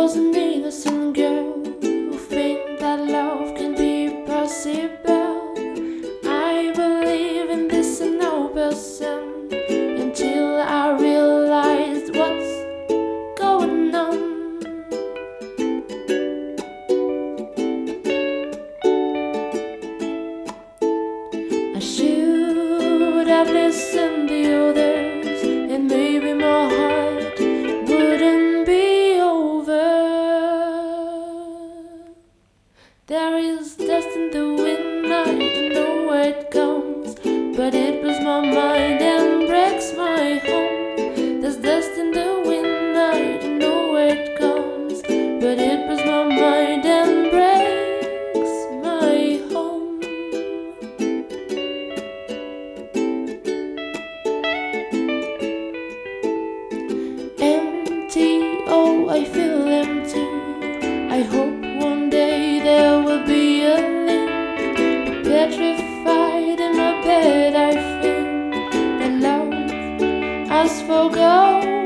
was an innocent girl who think that love can be possible. I believe in this and no person until I realized what's going on. I should have listened to others, and maybe my heart wouldn't be over. There is dust in the wind, I don't know where it comes, but it blows my mind and breaks my home. There's dust in the wind, I don't know where it comes, but it blows my mind and breaks my home. Empty, oh I feel empty. I hope one day there will be a link. Petrified in my bed I think that love has forgotten.